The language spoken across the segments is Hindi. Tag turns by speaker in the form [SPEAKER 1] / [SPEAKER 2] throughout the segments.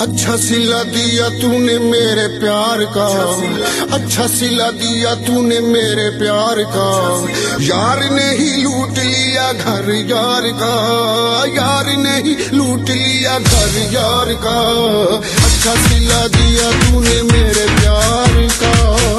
[SPEAKER 1] अच्छा सिला दिया तूने मेरे प्यार का, अच्छा सिला दिया तूने मेरे प्यार का। यार ने ही लूट लिया घर यार का, यार ने ही लूट लिया घर यार का। अच्छा सिला दिया तूने मेरे प्यार का।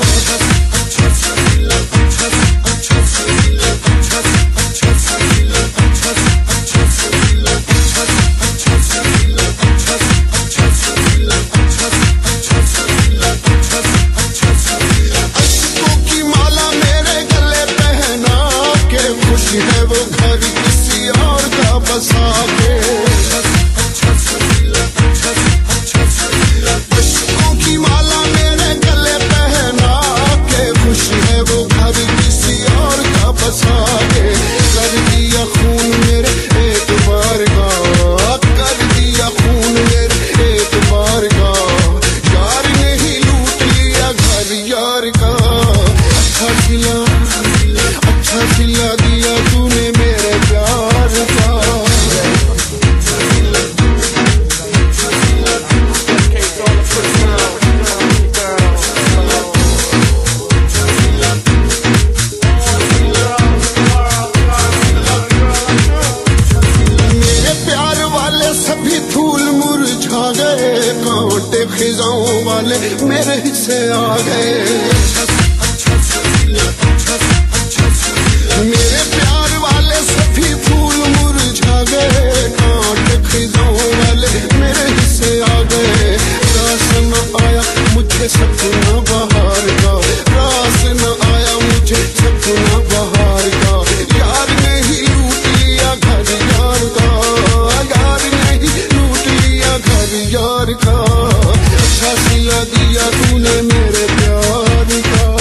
[SPEAKER 1] है वो घर किसी और का बसा के, अश्कों की माला मेरे गले पहना के। खुश है वो घर किसी और का बसा के। कर दिया खून मेरे एक बार का, कर दिया खून मेरे एक बार का। यार ने ही लूट लिया घर यार का। अच्छा सिला दिया तूने मेरे प्यार का। मेरे प्यार वाले सभी फूल मुरझा गए, कांटे खिजाओं वाले मेरे हिस्से आ गए। मेरे प्यार वाले सभी फूल मुरझा गए, कांटे खिजाओं वाले मेरे हिस्से आ गए। रास न आया मुझे सपना बहार का, रास न आया मुझे सपना बहार का। यार ने ही लूट लिया घर यार का, यार ने ही लूट लिया घर यार का। अच्छा सिला दिया तूने मेरे प्यार का।